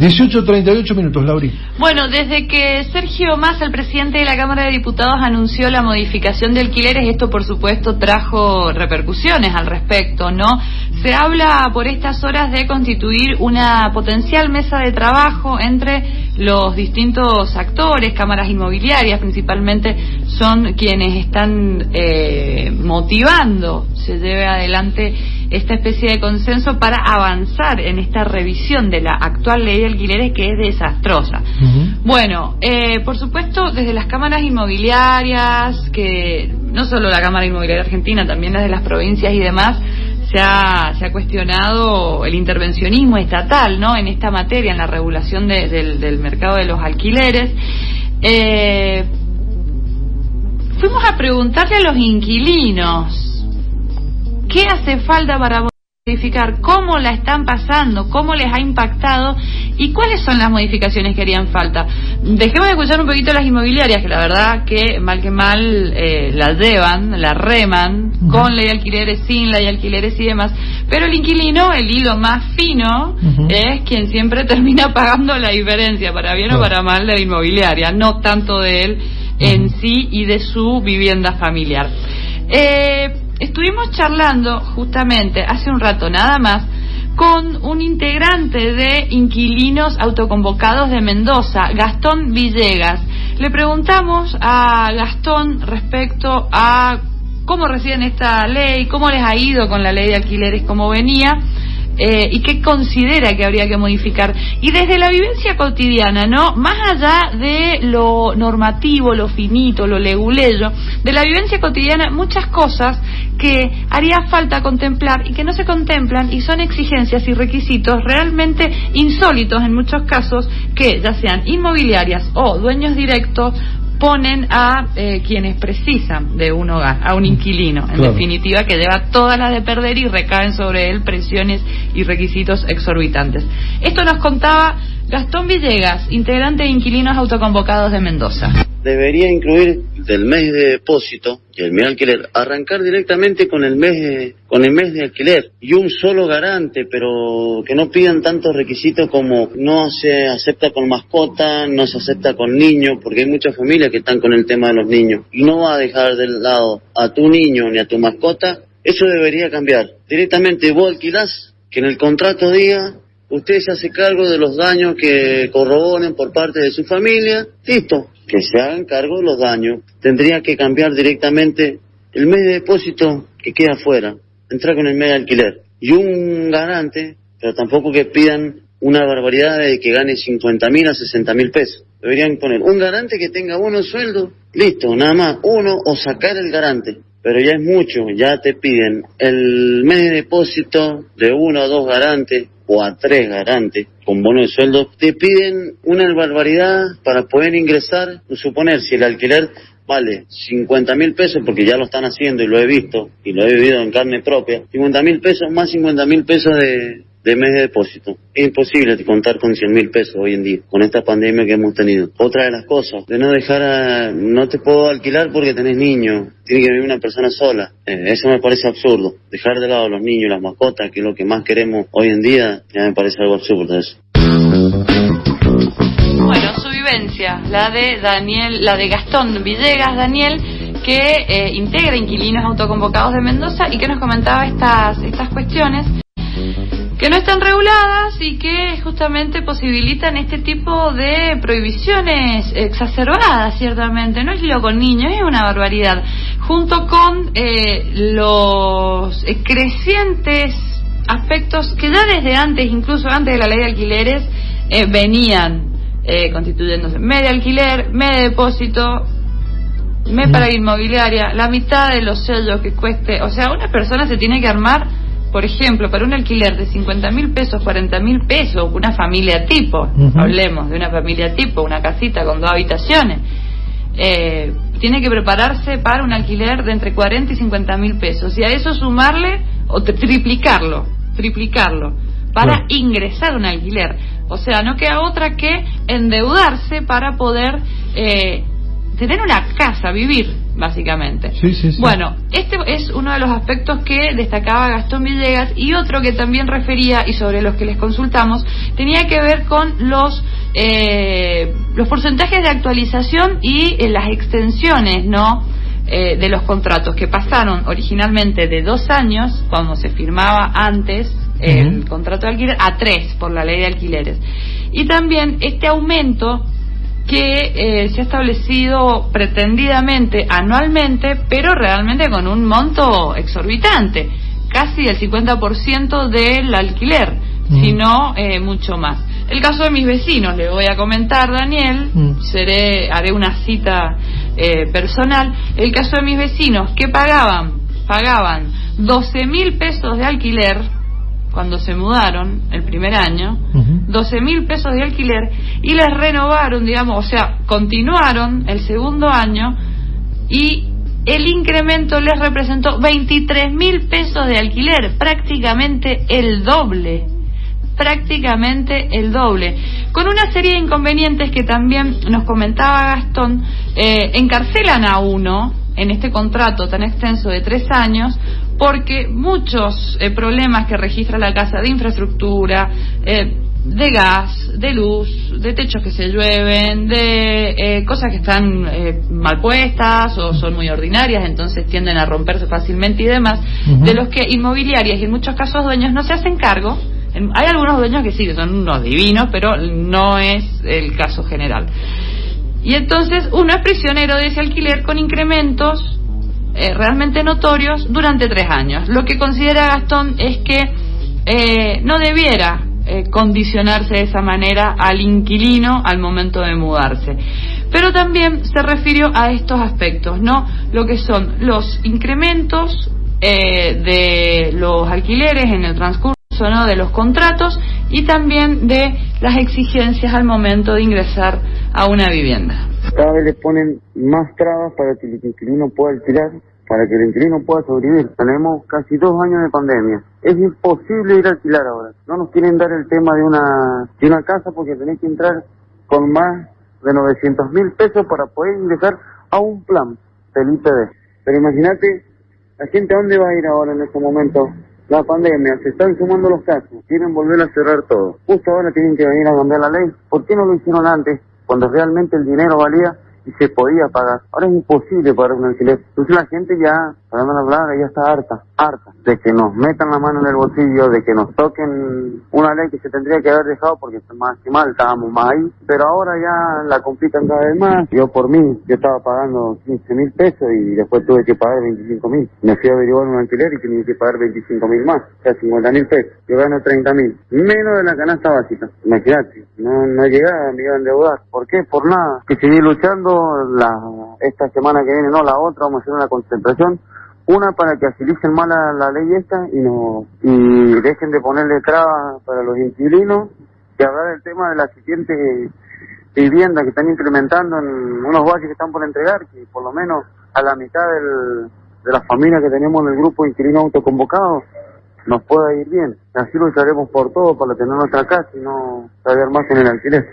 18:38, Lauri. Bueno, desde que Sergio Massa, el presidente de la Cámara de Diputados, anunció la modificación de alquileres, esto por supuesto trajo repercusiones al respecto, ¿no? Se habla por estas horas de constituir una potencial mesa de trabajo entre los distintos actores, cámaras inmobiliarias principalmente, son quienes están motivando se lleve adelante esta especie de consenso para avanzar en esta revisión de la actual ley de alquileres, que es desastrosa. Bueno, por supuesto, desde las cámaras inmobiliarias, que no solo la Cámara Inmobiliaria Argentina, también las de las provincias y demás, se ha cuestionado el intervencionismo estatal, ¿no?, en esta materia, en la regulación del mercado de los alquileres. Fuimos a preguntarle a los inquilinos qué hace falta para modificar, cómo la están pasando, cómo les ha impactado y cuáles son las modificaciones que harían falta. Dejemos de escuchar un poquito a las inmobiliarias, que la verdad que mal la llevan, la reman, con ley de alquileres, sin ley de alquileres y demás, pero el inquilino, el hilo más fino, es quien siempre termina pagando la diferencia, para bien o para mal, de la inmobiliaria, no tanto de él en sí y de su vivienda familiar. Estuvimos charlando justamente hace un rato nada más con un integrante de Inquilinos Autoconvocados de Mendoza, Gastón Villegas. Le preguntamos a Gastón respecto a cómo reciben esta ley, cómo les ha ido con la ley de alquileres como venía, y qué considera que habría que modificar. Y desde la vivencia cotidiana, ¿no?, más allá de lo normativo, lo finito, lo leguleyo, de la vivencia cotidiana, muchas cosas que haría falta contemplar y que no se contemplan, y son exigencias y requisitos realmente insólitos en muchos casos, que ya sean inmobiliarias o dueños directos ponen a quienes precisan de un hogar, a un inquilino, en definitiva, que lleva todas las de perder y recaen sobre él presiones y requisitos exorbitantes. Esto nos contaba Gastón Villegas, integrante de Inquilinos Autoconvocados de Mendoza. Debería incluir del mes de depósito y el mes de alquiler, arrancar directamente con el mes de alquiler y un solo garante, pero que no pidan tantos requisitos como no se acepta con mascota, no se acepta con niños, porque hay muchas familias que están con el tema de los niños y no va a dejar de lado a tu niño ni a tu mascota. Eso debería cambiar. Directamente vos alquilás, que en el contrato diga: usted se hace cargo de los daños que corroboren por parte de su familia, listo, que se hagan cargo de los daños. Tendría que cambiar directamente el mes de depósito, que queda afuera, entrar con el mes de alquiler, y un garante, pero tampoco que pidan una barbaridad de que gane 50.000 a 60.000 pesos. Deberían poner un garante que tenga uno sueldo, listo, nada más, uno, o sacar el garante. Pero ya es mucho, ya te piden el mes de depósito de 1 a 2 garantes o a 3 garantes con bono de sueldo. Te piden una barbaridad para poder ingresar. Suponer, si el alquiler vale 50.000 pesos, porque ya lo están haciendo y lo he visto y lo he vivido en carne propia, 50.000 pesos más 50.000 pesos de mes de depósito. Es imposible contar con 100.000 pesos hoy en día, con esta pandemia que hemos tenido. Otra de las cosas, de no dejar no te puedo alquilar porque tenés niños, tiene que vivir una persona sola. Eso me parece absurdo. Dejar de lado a los niños y las mascotas, que es lo que más queremos hoy en día, ya me parece algo absurdo eso. Bueno, su vivencia, la de Gastón Villegas, Daniel, que integra Inquilinos Autoconvocados de Mendoza y que nos comentaba estas cuestiones que no están reguladas y que justamente posibilitan este tipo de prohibiciones exacerbadas, ciertamente. No es lo con niños, es una barbaridad. Junto con los crecientes aspectos que ya desde antes, incluso antes de la ley de alquileres, venían constituyéndose. Mes de alquiler, mes de depósito, mes para la inmobiliaria, la mitad de los sellos que cueste. O sea, una persona se tiene que armar, por ejemplo, para un alquiler de 50.000 pesos, 40.000 pesos, una familia tipo, hablemos de una familia tipo, una casita con 2 habitaciones, tiene que prepararse para un alquiler de entre 40 y 50.000 pesos, y a eso sumarle, o triplicarlo, para ingresar a un alquiler. O sea, no queda otra que endeudarse para poder tener una casa, vivir básicamente. Sí. Bueno, este es uno de los aspectos que destacaba Gastón Villegas, y otro que también refería y sobre los que les consultamos tenía que ver con los porcentajes de actualización y las extensiones, ¿no? De los contratos, que pasaron originalmente de 2 años, cuando se firmaba antes el contrato de alquiler, a 3 por la ley de alquileres. Y también este aumento que se ha establecido pretendidamente anualmente, pero realmente con un monto exorbitante, casi el 50% del alquiler, si no mucho más. El caso de mis vecinos, le voy a comentar, Daniel, haré una cita personal. El caso de mis vecinos, que pagaban 12.000 pesos de alquiler cuando se mudaron el primer año, 12.000 pesos de alquiler, y les renovaron, digamos, o sea, continuaron el segundo año, y el incremento les representó 23.000 pesos de alquiler, prácticamente el doble, con una serie de inconvenientes que también nos comentaba Gastón. Encarcelan a uno en este contrato tan extenso de 3 años, porque muchos problemas que registra la casa de infraestructura, de gas, de luz, de techos que se llueven, de cosas que están mal puestas o son muy ordinarias, entonces tienden a romperse fácilmente y demás, de los que inmobiliarias y en muchos casos dueños no se hacen cargo. Hay algunos dueños que sí, que son unos divinos, pero no es el caso general. Y entonces uno es prisionero de ese alquiler con incrementos realmente notorios durante 3 años. Lo que considera Gastón es que no debiera condicionarse de esa manera al inquilino al momento de mudarse. Pero también se refirió a estos aspectos, ¿no? Lo que son los incrementos de los alquileres en el transcurso, ¿no?, de los contratos, y también de las exigencias al momento de ingresar a una vivienda. Cada vez le ponen más trabas para que el inquilino pueda alquilar, para que el inquilino pueda sobrevivir. Tenemos casi 2 años de pandemia. Es imposible ir a alquilar ahora. No nos quieren dar el tema de una casa, porque tenés que entrar con más de 900.000 pesos para poder ingresar a un plan del IPB. Pero imagínate, la gente, ¿a dónde va a ir ahora en este momento? La pandemia, se están sumando los casos, quieren volver a cerrar todo. Justo ahora tienen que venir a cambiar la ley. ¿Por qué no lo hicieron antes, cuando realmente el dinero valía y se podía pagar? Ahora es imposible pagar un alquiler. Entonces la gente ya, hablando la palabra, ya está harta de que nos metan la mano en el bolsillo, de que nos toquen una ley que se tendría que haber dejado, porque más que mal estábamos más ahí, pero ahora ya la complican cada vez más. Yo estaba pagando 15.000 pesos y después tuve que pagar 25.000. Me fui a averiguar un alquiler y tenía que pagar 25.000 más, o sea, 50.000 pesos. Yo gano 30.000, menos de la canasta básica. Imagínate, no llegaba, me iba a endeudar. ¿Por qué? Por nada. Que seguir luchando esta semana que viene, no, la otra, vamos a hacer una concentración. Una, para que agilicen más la ley esta y dejen de ponerle trabas para los inquilinos, y hablar del tema de las siguientes viviendas que están incrementando en unos barrios que están por entregar, que por lo menos a la mitad de las familias que tenemos en el grupo de inquilinos autoconvocados nos pueda ir bien. Así lucharemos por todo para tener nuestra casa y no saber más en el alquiler.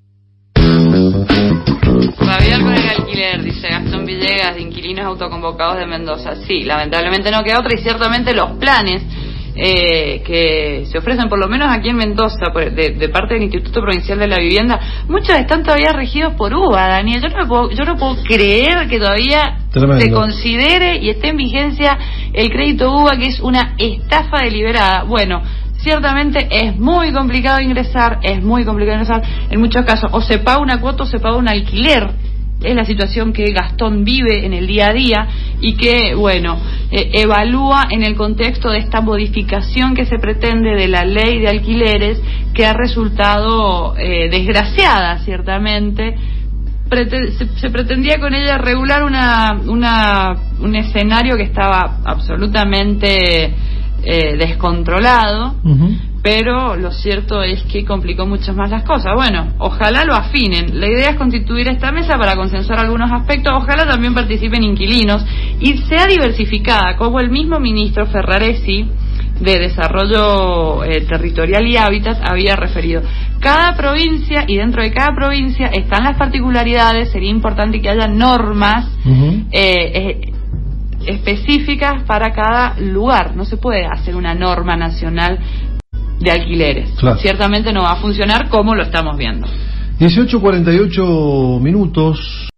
Rabiar con el alquiler, dice Gastón Villegas, de inquilinos autoconvocados de Mendoza. Sí, lamentablemente no queda otra, y ciertamente los planes que se ofrecen, por lo menos aquí en Mendoza, de parte del Instituto Provincial de la Vivienda, muchos están todavía regidos por UBA, Daniel. Yo no puedo creer que todavía se considere y esté en vigencia el crédito UBA, que es una estafa deliberada. Bueno, ciertamente es muy complicado ingresar, en muchos casos o se paga una cuota o se paga un alquiler. Es la situación que Gastón vive en el día a día y que, bueno, evalúa en el contexto de esta modificación que se pretende de la ley de alquileres, que ha resultado desgraciada, ciertamente. Se pretendía con ella regular un escenario que estaba absolutamente descontrolado, pero lo cierto es que complicó mucho más las cosas. Bueno, ojalá lo afinen. La idea es constituir esta mesa para consensuar algunos aspectos. Ojalá también participen inquilinos y sea diversificada, como el mismo ministro Ferraresi de Desarrollo Territorial y Hábitat había referido. Cada provincia, y dentro de cada provincia están las particularidades. Sería importante que haya normas específicas para cada lugar. No se puede hacer una norma nacional de alquileres. Claro. Ciertamente no va a funcionar como lo estamos viendo. 18:48 minutos.